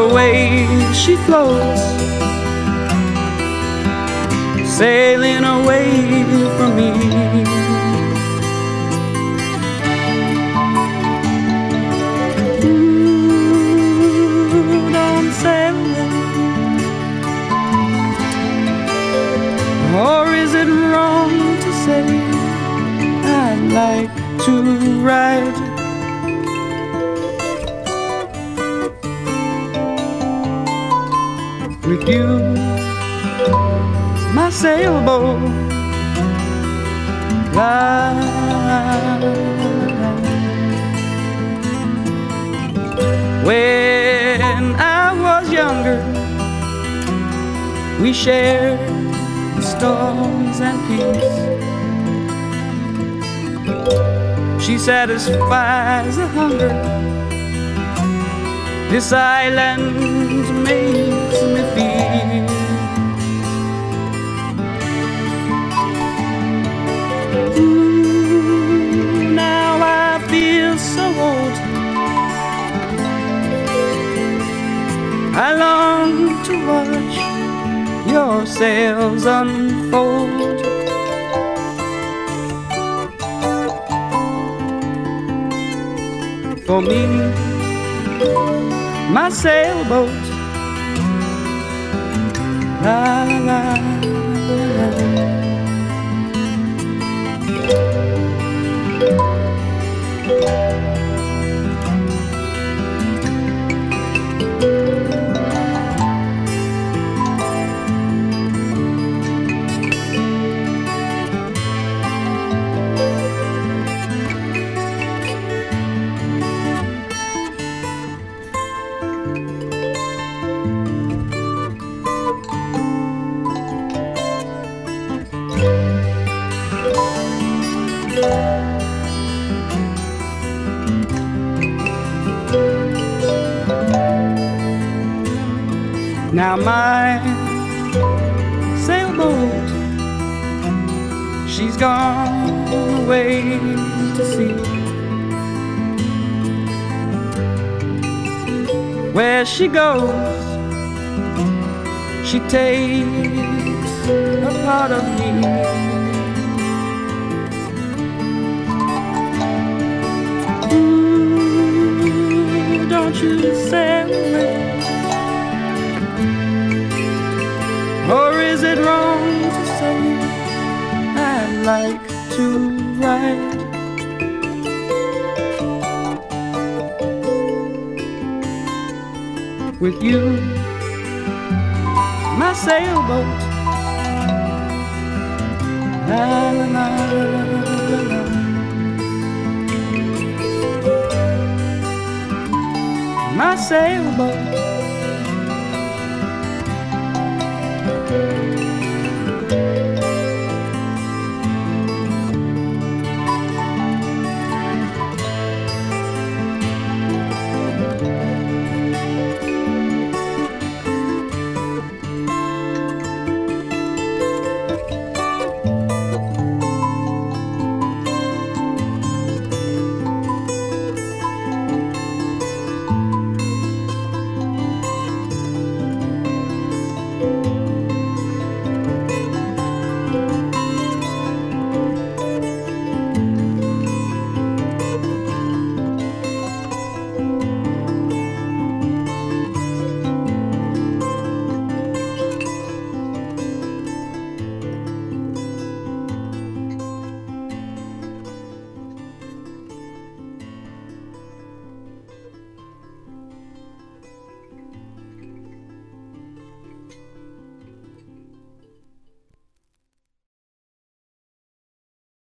way she floats, sailing away from me. Don't sail away. Or is it wrong to say I'd like to ride with you, my sailboat? When I was younger, we shared storms and peace. She satisfies the hunger this island makes me feel. Now I feel so old, I long to watch your sails unfold. For me, my sailboat, la la la. Now my sailboat, she's gone away to sea. Where she goes, she takes a part of me. Ooh, don't you sail away. Or is it wrong to say I'd like to ride with you, my sailboat, la la la la. My sailboat.